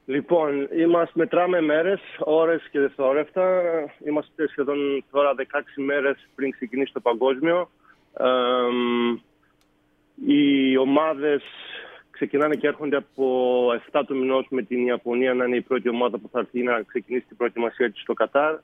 Λοιπόν, μετράμε μέρες, ώρες και δευτερόλεπτα. Είμαστε σχεδόν τώρα 16 μέρες πριν ξεκινήσει το παγκόσμιο. Οι ομάδες ξεκινάνε και έρχονται από 7 του μηνός, με την Ιαπωνία να είναι η πρώτη ομάδα που θα έρθει να ξεκινήσει την προετοιμασία της στο Κατάρ.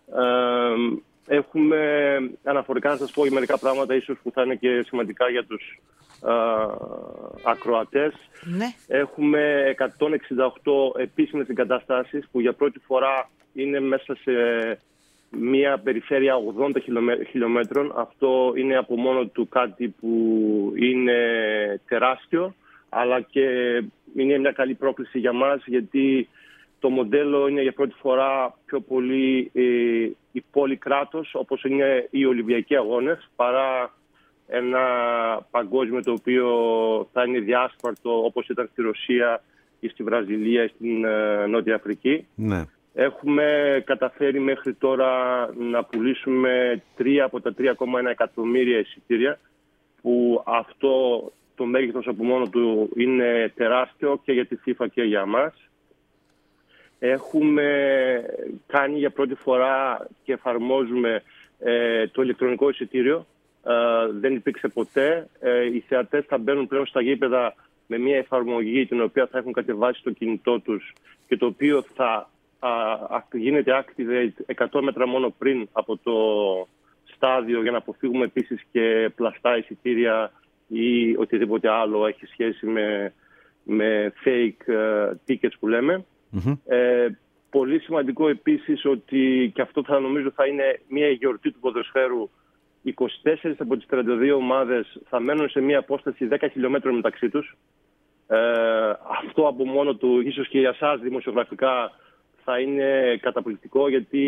Έχουμε αναφορικά να σας πω μερικά πράγματα ίσως που θα είναι και σημαντικά για τους ακροατές. Ναι. Έχουμε 168 επίσημες εγκαταστάσεις που για πρώτη φορά είναι μέσα σε μια περιφέρεια 80 χιλιόμετρων. Αυτό είναι από μόνο του κάτι που είναι τεράστιο, αλλά και είναι μια καλή πρόκληση για μας, γιατί το μοντέλο είναι για πρώτη φορά πιο πολύ η πόλη κράτος, όπως είναι οι Ολυμπιακοί Αγώνες, παρά ένα παγκόσμιο το οποίο θα είναι διάσπαρτο, όπως ήταν στη Ρωσία ή στη Βραζιλία ή στην Νότια Αφρική. Ναι. Έχουμε καταφέρει μέχρι τώρα να πουλήσουμε 3 από τα 3,1 εκατομμύρια εισιτήρια, που αυτό το μέγεθος από μόνο του είναι τεράστιο και για τη FIFA και για μας. Έχουμε κάνει για πρώτη φορά και εφαρμόζουμε το ηλεκτρονικό εισιτήριο. Δεν υπήρξε ποτέ. Οι θεατές θα μπαίνουν πλέον στα γήπεδα με μια εφαρμογή την οποία θα έχουν κατεβάσει στο κινητό τους και το οποίο θα γίνεται activate 100 μέτρα μόνο πριν από το στάδιο, για να αποφύγουμε επίσης και πλαστά εισιτήρια ή οτιδήποτε άλλο έχει σχέση με fake tickets που λέμε. Πολύ σημαντικό επίσης ότι, και αυτό θα νομίζω θα είναι μια γιορτή του ποδοσφαίρου, 24 από τις 32 ομάδες θα μένουν σε μια απόσταση 10 χιλιόμετρων μεταξύ τους. Αυτό από μόνο του, ίσως και για εσάς δημοσιογραφικά, θα είναι καταπληκτικό, γιατί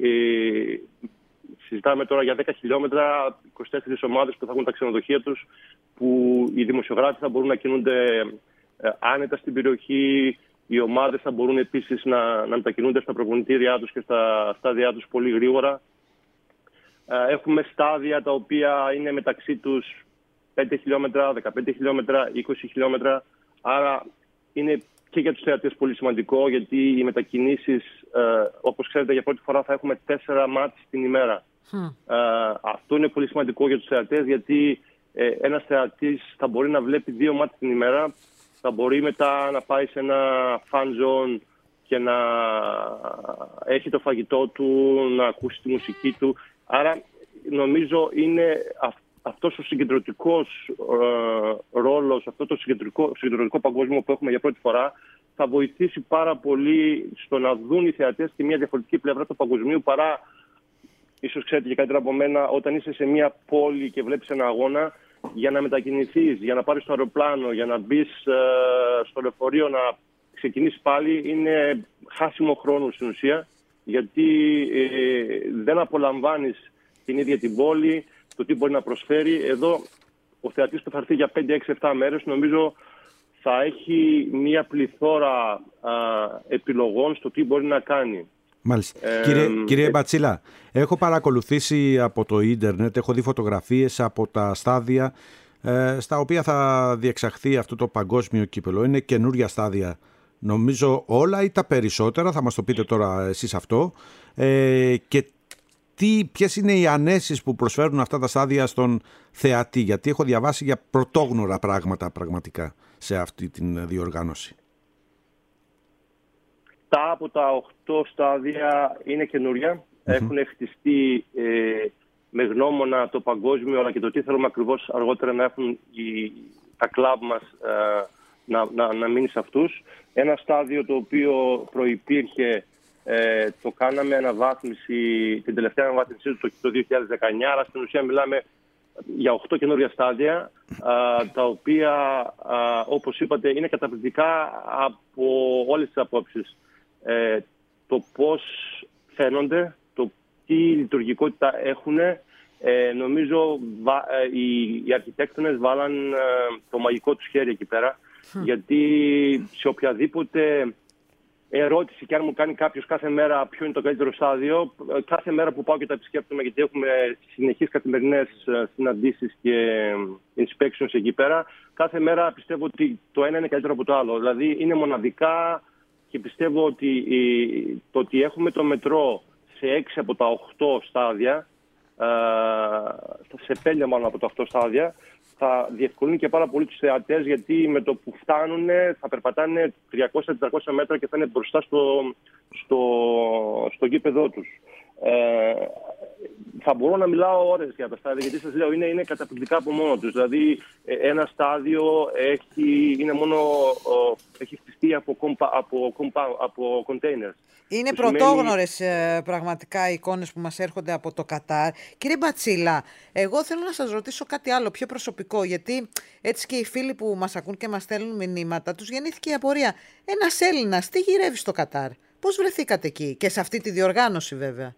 συζητάμε τώρα για 10 χιλιόμετρα, 24 ομάδες που θα έχουν τα ξενοδοχεία τους, που οι δημοσιογράφοι θα μπορούν να κινούνται άνετα στην περιοχή. Οι ομάδες θα μπορούν επίσης να μετακινούνται στα προπονητήριά τους και στα στάδια τους πολύ γρήγορα. Έχουμε στάδια τα οποία είναι μεταξύ τους 5 χιλιόμετρα, 15 χιλιόμετρα, 20 χιλιόμετρα. Άρα είναι και για τους θεατές πολύ σημαντικό, γιατί οι μετακινήσεις, όπως ξέρετε, για πρώτη φορά θα έχουμε 4 μάτς την ημέρα. Αυτό είναι πολύ σημαντικό για τους θεατές, γιατί ένας θεατής θα μπορεί να βλέπει 2 μάτς την ημέρα. Θα μπορεί μετά να πάει σε ένα fan zone και να έχει το φαγητό του, να ακούσει τη μουσική του. Άρα νομίζω είναι αυτός ο συγκεντρωτικός ρόλος, αυτό το συγκεντρωτικό παγκόσμιο που έχουμε για πρώτη φορά, θα βοηθήσει πάρα πολύ στο να δουν οι θεατές και μια διαφορετική πλευρά του παγκοσμίου, παρά, ίσως ξέρετε και καλύτερα από μένα, όταν είσαι σε μια πόλη και βλέπεις ένα αγώνα, για να μετακινηθείς, για να πάρεις το αεροπλάνο, για να μπεις στο λεωφορείο, να ξεκινήσεις πάλι, είναι χάσιμο χρόνο στην ουσία, γιατί δεν απολαμβάνεις την ίδια την πόλη, το τι μπορεί να προσφέρει. Εδώ ο θεατής που θα έρθει για 5, 6, 7 μέρες, νομίζω θα έχει μια πληθώρα επιλογών στο τι μπορεί να κάνει. Μάλιστα. Κύριε Μπατσίλα, έχω παρακολουθήσει από το ίντερνετ, έχω δει φωτογραφίες από τα στάδια στα οποία θα διεξαχθεί αυτό το παγκόσμιο κύπελο. Είναι καινούρια στάδια, νομίζω, όλα ή τα περισσότερα, θα μας το πείτε τώρα εσείς αυτό, και ποιες είναι οι ανέσεις που προσφέρουν αυτά τα στάδια στον θεατή, γιατί έχω διαβάσει για πρωτόγνωρα πράγματα πραγματικά σε αυτή την διοργάνωση. Τα από τα 8 στάδια είναι καινούρια. Έχουν χτιστεί με γνώμονα το παγκόσμιο, αλλά και το τι θέλουμε ακριβώς αργότερα να έχουν τα κλαμπ μας να μείνει σε αυτούς. Ένα στάδιο το οποίο προϋπήρχε, το κάναμε αναβάθμιση, την τελευταία αναβάθμιση του το 2019, αλλά στην ουσία μιλάμε για 8 καινούρια στάδια, τα οποία, όπως είπατε, είναι καταπληκτικά από όλες τις απόψεις. Το πώς φαίνονται, το τι λειτουργικότητα έχουν. Νομίζω οι αρχιτέκτονες βάλαν το μαγικό τους χέρι εκεί πέρα, γιατί σε οποιαδήποτε ερώτηση και αν μου κάνει κάποιος κάθε μέρα ποιο είναι το καλύτερο στάδιο, κάθε μέρα που πάω και τα επισκέπτομαι, γιατί έχουμε συνεχείς καθημερινές συναντήσεις και inspections εκεί πέρα, κάθε μέρα πιστεύω ότι το ένα είναι καλύτερο από το άλλο. Δηλαδή είναι μοναδικά, και πιστεύω ότι το ότι έχουμε το μετρό σε 6 από τα 8 στάδια, σε 5 μάλλον από τα 8 στάδια, θα διευκολύνει και πάρα πολύ τους θεατές, γιατί με το που φτάνουν θα περπατάνε 300-400 μέτρα και θα είναι μπροστά στο γήπεδό τους. Θα μπορώ να μιλάω ώρες για τα στάδια, γιατί σας λέω είναι καταπληκτικά από μόνο τους. Δηλαδή ένα στάδιο έχει χτιστεί από containers. Είναι πρωτόγνωρες πραγματικά οι εικόνες που μας έρχονται από το Κατάρ. Κύριε Μπατσίλα, εγώ θέλω να σας ρωτήσω κάτι άλλο πιο προσωπικό, γιατί έτσι και οι φίλοι που μας ακούν και μας στέλνουν μηνύματα, τους γεννήθηκε η απορία. Ένας Έλληνας τι γυρεύει στο Κατάρ? Πώς βρεθήκατε εκεί και σε αυτή τη διοργάνωση βέβαια?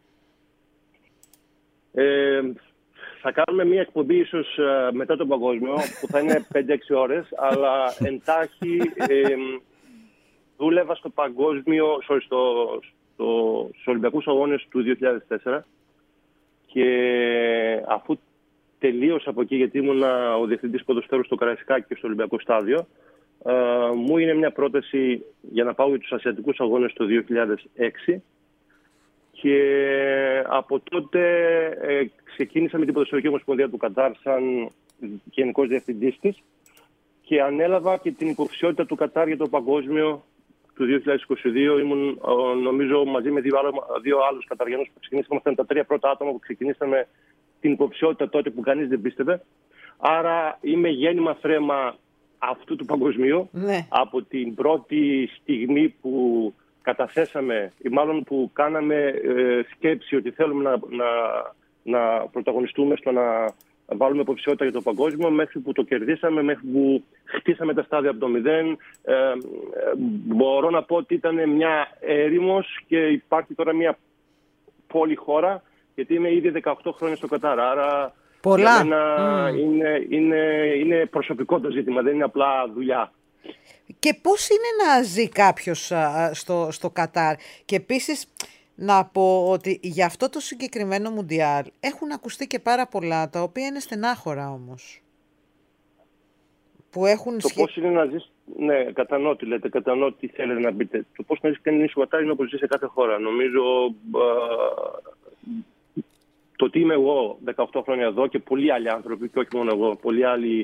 Θα κάνουμε μια εκπομπή ίσως μετά τον παγκόσμιο που θα είναι 5-6 ώρες, αλλά εντάχει δούλευα στο παγκόσμιο, στους Ολυμπιακούς Αγώνες του 2004 και αφού τελείωσα από εκεί, γιατί ήμουν ο διευθυντής ποδοσφαίρου στο Καραϊσκάκι και στο Ολυμπιακό Στάδιο, μου είναι μια πρόταση για να πάω για τους Ασιατικούς Αγώνες το 2006 και από τότε ξεκίνησα με την Ποδοσφαιρική Ομοσπονδία του Κατάρ σαν γενικός διευθυντής της και ανέλαβα και την υποψηφιότητα του Κατάρ για το παγκόσμιο του 2022. Ήμουν νομίζω μαζί με δύο άλλους Καταριανούς που ξεκινήσαμε. Ήταν τα 3 πρώτα άτομα που ξεκινήσαμε την υποψηφιότητα τότε που κανείς δεν πίστευε. Άρα είμαι γέννημα θρέμα αυτού του παγκοσμίου. Ναι. Από την πρώτη στιγμή που καταθέσαμε ή μάλλον που κάναμε σκέψη ότι θέλουμε να πρωταγωνιστούμε στο να βάλουμε υποψηφιότητα για το παγκόσμιο, μέχρι που το κερδίσαμε, μέχρι που χτίσαμε τα στάδια από το 0. Μπορώ να πω ότι ήταν μια έρημος και υπάρχει τώρα μια πόλη χώρα, γιατί είμαι ήδη 18 χρόνια στο Κατάρ. Άρα πολλά. Είναι προσωπικό το ζήτημα, δεν είναι απλά δουλειά. Και πώς είναι να ζει κάποιος στο Κατάρ? Και επίσης να πω ότι για αυτό το συγκεκριμένο Μουντιάλ έχουν ακουστεί και πάρα πολλά, τα οποία είναι στενάχωρα όμως. Που έχουν πώς είναι να ζεις, ναι, κατανοώ τι λέτε, κατανοώ τι θέλετε να πείτε. Το πώς να ζεις κανείς στο Κατάρ είναι όπως ζει σε κάθε χώρα. Νομίζω το ότι είμαι εγώ 18 χρόνια εδώ και πολλοί άλλοι άνθρωποι, και όχι μόνο εγώ, πολλοί άλλοι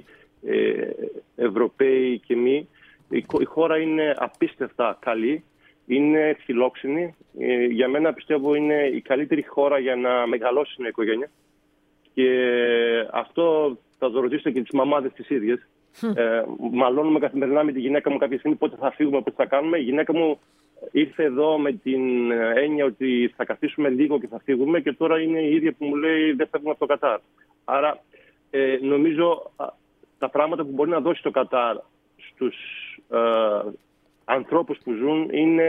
Ευρωπαίοι και εμείς, η χώρα είναι απίστευτα καλή, είναι φιλόξενη. Για μένα πιστεύω είναι η καλύτερη χώρα για να μεγαλώσει μια οικογένεια. Και αυτό θα το ρωτήσετε και τις μαμάδες τις ίδιες. Μαλώνουμε καθημερινά με τη γυναίκα μου κάποια στιγμή πότε θα φύγουμε, πότε θα κάνουμε. Η γυναίκα μου ήρθε εδώ με την έννοια ότι θα καθίσουμε λίγο και θα φύγουμε, και τώρα είναι η ίδια που μου λέει δεν φεύγουμε από το Κατάρ. Άρα νομίζω τα πράγματα που μπορεί να δώσει το Κατάρ στους ανθρώπους που ζουν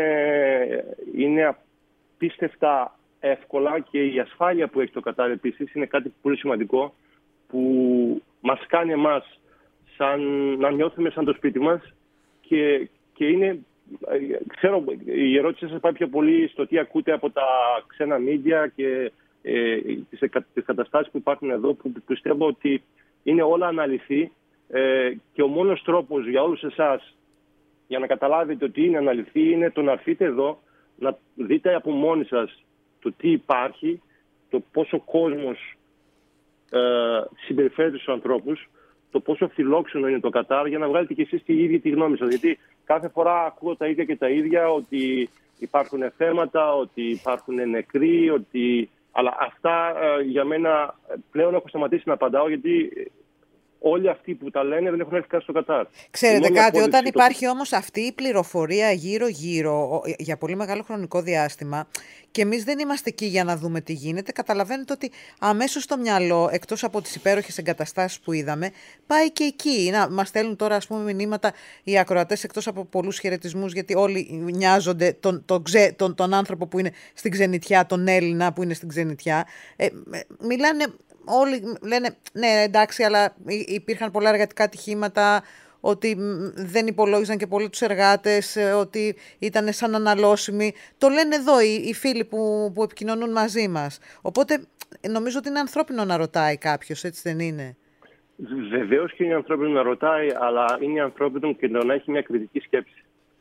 είναι απίστευτα εύκολα, και η ασφάλεια που έχει το Κατάρ επίσης είναι κάτι πολύ σημαντικό που μας κάνει εμάς να νιώθουμε σαν το σπίτι μας, και είναι, ξέρω, η ερώτηση σας πάει πιο πολύ στο τι ακούτε από τα ξένα μίντια και τις καταστάσεις που υπάρχουν εδώ, που πιστεύω ότι είναι όλα αναλυθεί, και ο μόνος τρόπος για όλους εσάς για να καταλάβετε ότι είναι αναλυθεί είναι το να έρθετε εδώ, να δείτε από μόνοι σας το τι υπάρχει, το πόσο κόσμος συμπεριφέρεται στους ανθρώπους, το πόσο φιλόξενο είναι το Κατάρ, για να βγάλετε και εσείς τη ίδια τη γνώμη σας. Γιατί κάθε φορά ακούω τα ίδια και τα ίδια, ότι υπάρχουν θέματα, ότι υπάρχουν νεκροί, αλλά αυτά για μένα πλέον έχω σταματήσει να απαντάω, γιατί όλοι αυτοί που τα λένε δεν έχουν έρθει καν στο Κατάρ. Ξέρετε κάτι, όταν υπάρχει όμως αυτή η πληροφορία γύρω-γύρω για πολύ μεγάλο χρονικό διάστημα και εμείς δεν είμαστε εκεί για να δούμε τι γίνεται, καταλαβαίνετε ότι αμέσως το μυαλό, εκτός από τις υπέροχες εγκαταστάσεις που είδαμε, πάει και εκεί. Μας στέλνουν τώρα, ας πούμε, μηνύματα οι ακροατές, εκτός από πολλούς χαιρετισμούς, γιατί όλοι νοιάζονται τον άνθρωπο που είναι στην ξενιτιά, τον Έλληνα που είναι στην ξενιτιά. Μιλάνε. Όλοι λένε ναι, εντάξει, αλλά υπήρχαν πολλά εργατικά ατυχήματα, ότι δεν υπολόγιζαν και πολλοί τους εργάτες, ότι ήταν σαν αναλώσιμοι. Το λένε εδώ οι φίλοι που επικοινωνούν μαζί μας. Οπότε νομίζω ότι είναι ανθρώπινο να ρωτάει κάποιος, έτσι δεν είναι? Βεβαίως και είναι ανθρώπινο να ρωτάει, αλλά είναι ανθρώπινο και να έχει μια κριτική σκέψη.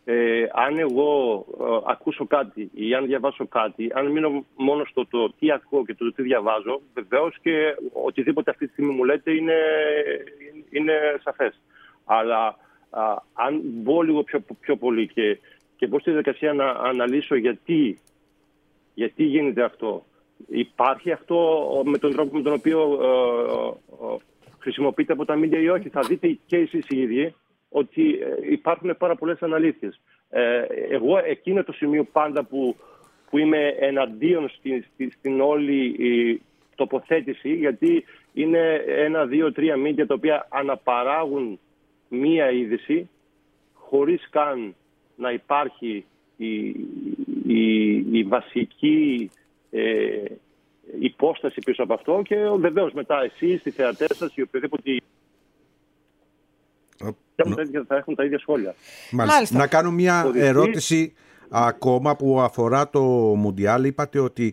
Αν εγώ ακούσω κάτι ή αν διαβάσω κάτι, αν μείνω μόνο στο το τι ακούω και το τι διαβάζω, βεβαίως και οτιδήποτε αυτή τη στιγμή μου λέτε είναι σαφές. Αλλά αν μπω λίγο πιο πολύ και μπω στη διαδικασία να αναλύσω γιατί γίνεται αυτό, υπάρχει αυτό με τον τρόπο με τον οποίο χρησιμοποιείται από τα media ή όχι, θα δείτε και εσείς οι ίδιοι ότι υπάρχουν πάρα πολλές αναλύσεις. Εγώ εκείνο το σημείο πάντα που είμαι εναντίον στην όλη τοποθέτηση, γιατί είναι 1, 2, 3 media τα οποία αναπαράγουν μία είδηση χωρίς καν να υπάρχει η βασική υπόσταση πίσω από αυτό, και βεβαίως μετά εσείς, οι θεατές σας, οι οποιοδήποτε θα έχουν τα ίδια σχόλια. Μάλιστα. Να κάνω μια ερώτηση ακόμα που αφορά το Μουντιάλ. Είπατε ότι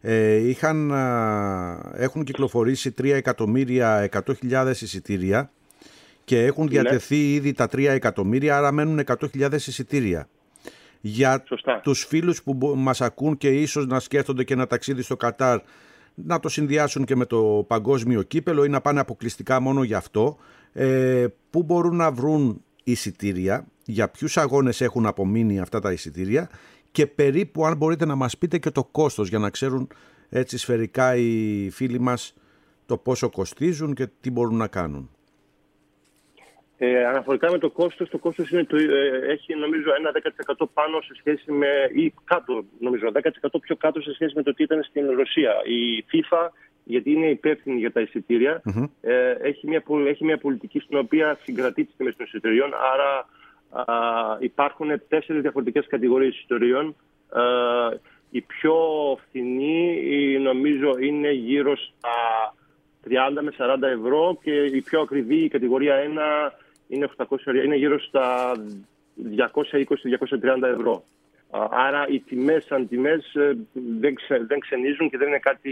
έχουν κυκλοφορήσει 3.100.000 εισιτήρια και έχουν διατεθεί ήδη τα 3 εκατομμύρια, άρα μένουν 100.000 εισιτήρια. Για τους φίλους που μας ακούν και ίσως να σκέφτονται και ένα ταξίδι στο Κατάρ, να το συνδυάσουν και με το παγκόσμιο κύπελο ή να πάνε αποκλειστικά μόνο γι' αυτό, πού μπορούν να βρουν εισιτήρια, για ποιους αγώνες έχουν απομείνει αυτά τα εισιτήρια και περίπου, αν μπορείτε να μας πείτε, και το κόστος, για να ξέρουν έτσι σφαιρικά οι φίλοι μας το πόσο κοστίζουν και τι μπορούν να κάνουν. Αναφορικά με το κόστος έχει νομίζω ένα 10% πάνω σε σχέση με, ή κάτω, νομίζω 10% πιο κάτω σε σχέση με το τι ήταν στην Ρωσία. Η FIFA, γιατί είναι υπεύθυνη για τα εισιτήρια, έχει μια πολιτική στην οποία συγκρατεί τις τιμές των εισιτηρίων, άρα υπάρχουν 4 διαφορετικές κατηγορίες εισιτηρίων. Η πιο φθηνή νομίζω είναι γύρω στα 30 με 40 ευρώ και η πιο ακριβή, η κατηγορία 1, είναι γύρω στα 220-230 ευρώ. Άρα οι τιμές σαν τιμές δεν ξενίζουν και δεν είναι κάτι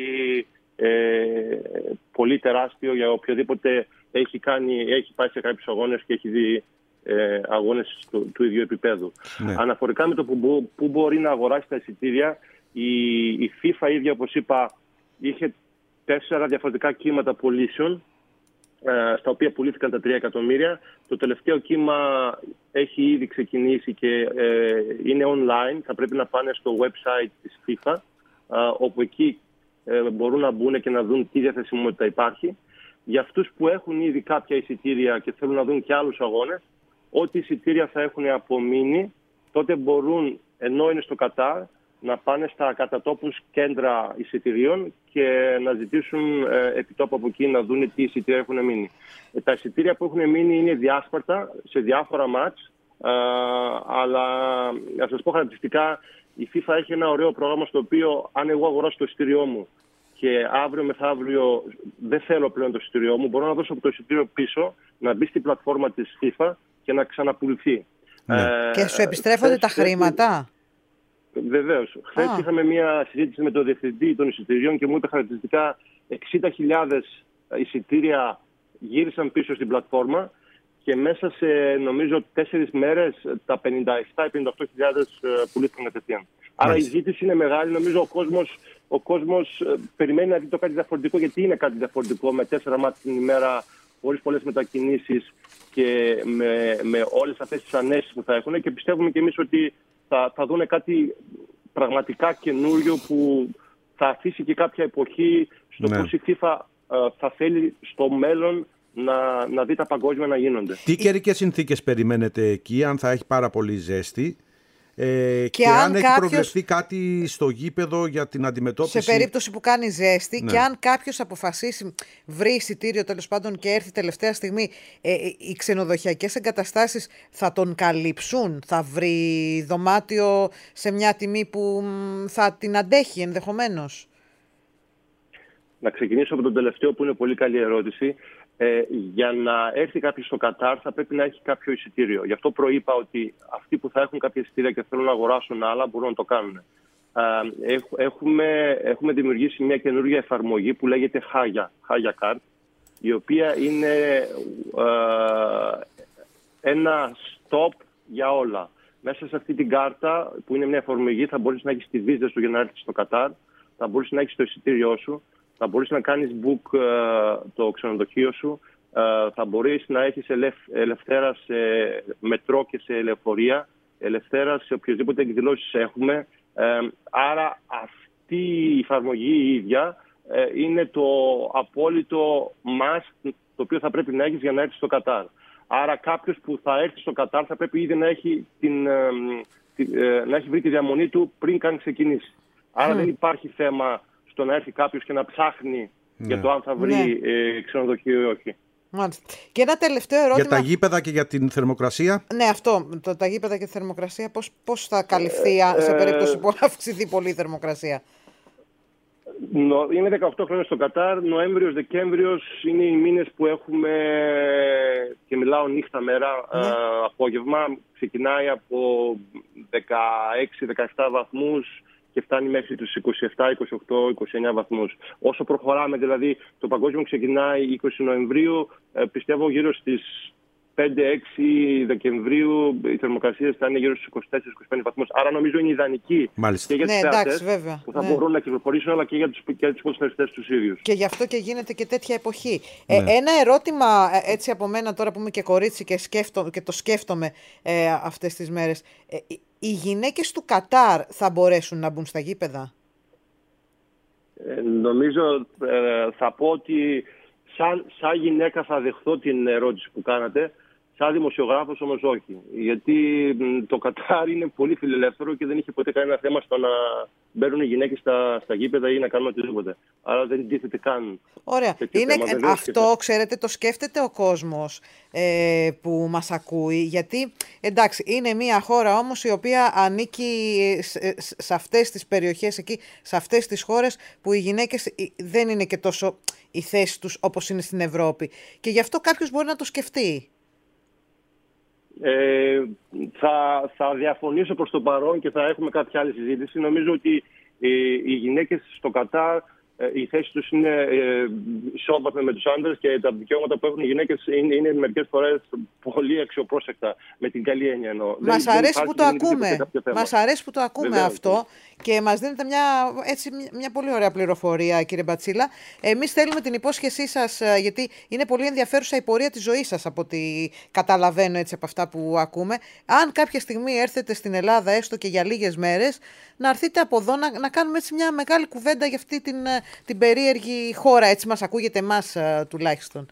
πολύ τεράστιο για οποιοδήποτε έχει πάει σε κάποιους αγώνες και έχει δει αγώνες του ίδιου επίπεδου. Ναι. Αναφορικά με το που μπορεί να αγοράσει τα εισιτήρια, η FIFA ίδια, όπως είπα, είχε 4 διαφορετικά κύματα πωλήσεων, στα οποία πουλήθηκαν τα 3 εκατομμύρια. Το τελευταίο κύμα έχει ήδη ξεκινήσει και είναι online. Θα πρέπει να πάνε στο website της FIFA, όπου εκεί μπορούν να μπουν και να δουν τι διαθεσιμότητα υπάρχει. Για αυτούς που έχουν ήδη κάποια εισιτήρια και θέλουν να δουν και άλλους αγώνες, ό,τι εισιτήρια θα έχουν απομείνει, τότε μπορούν, ενώ είναι στο Κατάρ, να πάνε στα κατατόπους κέντρα εισιτηρίων και να ζητήσουν επιτόπου από εκεί να δουν τι εισιτήρια έχουν μείνει. Τα εισιτήρια που έχουν μείνει είναι διάσπαρτα σε διάφορα μάτς, αλλά να σας πω χαρακτηριστικά, η FIFA έχει ένα ωραίο πρόγραμμα στο οποίο, αν εγώ αγοράσω το εισιτήριό μου και αύριο μεθαύριο δεν θέλω πλέον το εισιτήριό μου, μπορώ να δώσω το εισιτήριο πίσω, να μπει στην πλατφόρμα της FIFA και να ξαναπουληθεί. Και σου επιστρέφονται τα χρήματα? Βεβαίως. Χθες είχαμε μια συζήτηση με τον διευθυντή των εισιτηρίων και μου είπε χαρακτηριστικά 60.000 εισιτήρια γύρισαν πίσω στην πλατφόρμα και μέσα σε νομίζω 4 μέρες τα 57-58.000 πουλήθηκαν κατευθείαν. Άρα η ζήτηση είναι μεγάλη. Νομίζω ο κόσμος περιμένει να δει το κάτι διαφορετικό, γιατί είναι κάτι διαφορετικό με 4 μάτς την ημέρα, χωρίς πολλές μετακινήσεις και με όλες αυτές τις ανέσεις που θα έχουν, και πιστεύουμε και εμείς ότι θα δουν κάτι πραγματικά καινούριο που θα αφήσει και κάποια εποχή στο πώς η FIFA θα θέλει στο μέλλον να δει τα παγκόσμια να γίνονται. Τι καιρικές συνθήκες περιμένετε εκεί, αν θα έχει πάρα πολύ ζέστη και αν έχει προβλεφθεί κάτι στο γήπεδο για την αντιμετώπιση? Σε περίπτωση που κάνει ζέστη, και αν κάποιος αποφασίσει, βρει εισιτήριο τέλος πάντων και έρθει τελευταία στιγμή, οι ξενοδοχειακές εγκαταστάσεις θα τον καλύψουν? Θα βρει δωμάτιο σε μια τιμή που θα την αντέχει ενδεχομένως? Να ξεκινήσω από τον τελευταίο, που είναι πολύ καλή ερώτηση. Για να έρθει κάποιος στο Κατάρ θα πρέπει να έχει κάποιο εισιτήριο. Γι' αυτό προείπα ότι αυτοί που θα έχουν κάποια εισιτήρια και θέλουν να αγοράσουν άλλα μπορούν να το κάνουν. Έχουμε δημιουργήσει μια καινούργια εφαρμογή που λέγεται Haya Card, η οποία είναι ένα stop για όλα. Μέσα σε αυτή την κάρτα, που είναι μια εφαρμογή, θα μπορείς να έχεις τη βίζα σου για να έρθεις στο Κατάρ, θα μπορείς να έχεις το εισιτήριό σου, θα μπορείς να κάνεις book το ξενοδοχείο σου, θα μπορείς να έχεις ελευθέρα σε μετρό και σε λεωφορεία, ελευθέρα σε οποιοδήποτε εκδηλώσεις έχουμε. Άρα αυτή η εφαρμογή η ίδια είναι το απόλυτο must το οποίο θα πρέπει να έχεις για να έρθεις στο Κατάρ. Άρα κάποιος που θα έρθει στο Κατάρ θα πρέπει ήδη να έχει, να έχει βρει τη διαμονή του πριν καν ξεκινήσει. Άρα δεν υπάρχει θέμα στο να έρθει κάποιος και να ψάχνει για το αν θα βρει ξενοδοχείο ή όχι. Μάλιστα. Και ένα τελευταίο ερώτημα. Για τα γήπεδα και για την θερμοκρασία. Ναι, αυτό. Τα γήπεδα και τη θερμοκρασία πώς θα καλυφθεί σε περίπτωση που αυξηθεί πολύ η θερμοκρασία. Είναι 18 χρόνια στο Κατάρ. Νοέμβριος, Δεκέμβριος είναι οι μήνες που έχουμε, και μιλάω νύχτα μέρα, απόγευμα. Ξεκινάει από 16-17 βαθμούς και φτάνει μέχρι τους 27, 28, 29 βαθμούς. Όσο προχωράμε, δηλαδή το παγκόσμιο ξεκινάει 20 Νοεμβρίου, πιστεύω γύρω στις 5-6 Δεκεμβρίου οι θερμοκρασίες θα είναι γύρω στους 24-25 βαθμούς. Άρα νομίζω είναι ιδανική και για τους θεατές που θα μπορούν να κυκλοφορήσουν, αλλά και για τους ποδοσφαιριστές τους ίδιους. Και γι' αυτό και γίνεται και τέτοια εποχή. Ένα ερώτημα έτσι από μένα τώρα που είμαι και κορίτσι και το σκέφτομαι αυτές τις μέρες. Οι γυναίκες του Κατάρ θα μπορέσουν να μπουν στα γήπεδα? Νομίζω θα πω ότι σαν γυναίκα θα δεχθώ την ερώτηση που κάνατε. Σαν δημοσιογράφος όμως όχι. Γιατί το Κατάρ είναι πολύ φιλελεύθερο και δεν είχε ποτέ κανένα θέμα στο να μπαίνουν οι γυναίκες στα γήπεδα ή να κάνουν οτιδήποτε. Άρα δεν τίθεται καν. Ωραία. Είναι, αυτό, ξέρετε, το σκέφτεται ο κόσμος που μας ακούει. Γιατί, εντάξει, είναι μια χώρα όμως η οποία ανήκει σε αυτές τις περιοχές εκεί, σε αυτές τις χώρες που οι γυναίκες δεν είναι και τόσο η θέση τους όπως είναι στην Ευρώπη. Και γι' αυτό κάποιος μπορεί να το σκεφτεί. Θα διαφωνήσω προς το παρόν και θα έχουμε κάποια άλλη συζήτηση. Νομίζω ότι οι γυναίκες στο Κατάρ, η θέση τους είναι ισόβαθμη με τους άντρες και τα δικαιώματα που έχουν οι γυναίκες είναι μερικές φορές πολύ αξιοπρόσεκτα, με την καλή έννοια εννοώ. Μας αρέσει που το ακούμε. Μας αρέσει που το ακούμε αυτό και μας δίνετε μια πολύ ωραία πληροφορία, κύριε Μπατσίλα. Εμείς θέλουμε την υπόσχεσή σας, γιατί είναι πολύ ενδιαφέρουσα η πορεία της ζωής σας, από ό,τι καταλαβαίνω έτσι από αυτά που ακούμε. Αν κάποια στιγμή έρθετε στην Ελλάδα, έστω και για λίγες μέρες, να έρθετε από εδώ να κάνουμε έτσι μια μεγάλη κουβέντα για αυτή την περίεργη χώρα, έτσι μας ακούγεται εμάς τουλάχιστον.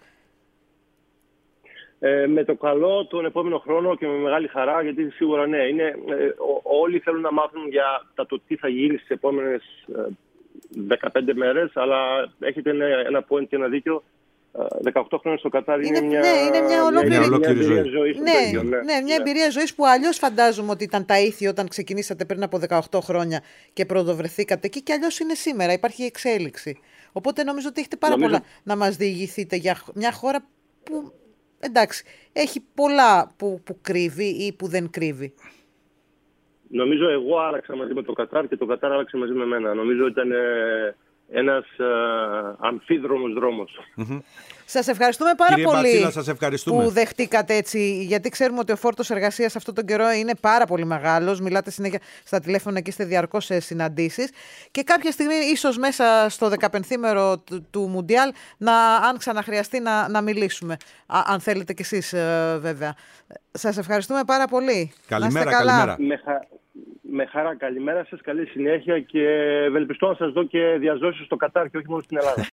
Με το καλό τον επόμενο χρόνο και με μεγάλη χαρά, γιατί σίγουρα ναι, όλοι θέλουν να μάθουν για το τι θα γίνει στις επόμενες 15 μέρες, αλλά έχετε ένα point και ένα δίκιο. 18 χρόνια στο Κατάρ είναι μια ολόκληρη ζωή. Μια εμπειρία ζωής που αλλιώς φαντάζομαι ότι ήταν τα ήθη όταν ξεκινήσατε πριν από 18 χρόνια και πρωτοβρεθήκατε εκεί, και αλλιώς είναι σήμερα. Υπάρχει εξέλιξη. Οπότε νομίζω ότι έχετε πάρα πολλά να μας διηγηθείτε για μια χώρα που, εντάξει, έχει πολλά που κρύβει ή που δεν κρύβει. Νομίζω εγώ άλλαξα μαζί με το Κατάρ και το Κατάρ άλλαξε μαζί με μένα. Νομίζω ήταν ένας αμφίδρομος δρόμος. Σας ευχαριστούμε πάρα Κύριε πολύ Μπατσίλα, σας ευχαριστούμε που δεχτήκατε έτσι, γιατί ξέρουμε ότι ο φόρτος εργασίας αυτόν τον καιρό είναι πάρα πολύ μεγάλος. Μιλάτε συνέχεια στα τηλέφωνα και είστε διαρκώς σε συναντήσεις. Και κάποια στιγμή, ίσως μέσα στο 15μέρο του Μουντιάλ, αν ξαναχρειαστεί να μιλήσουμε. Αν θέλετε κι εσείς, βέβαια. Σας ευχαριστούμε πάρα πολύ. Καλημέρα, καλημέρα. Με χαρά, καλημέρα σας, καλή συνέχεια και ευελπιστώ να σας δω και διαζώσεις στο Κατάρ και όχι μόνο στην Ελλάδα.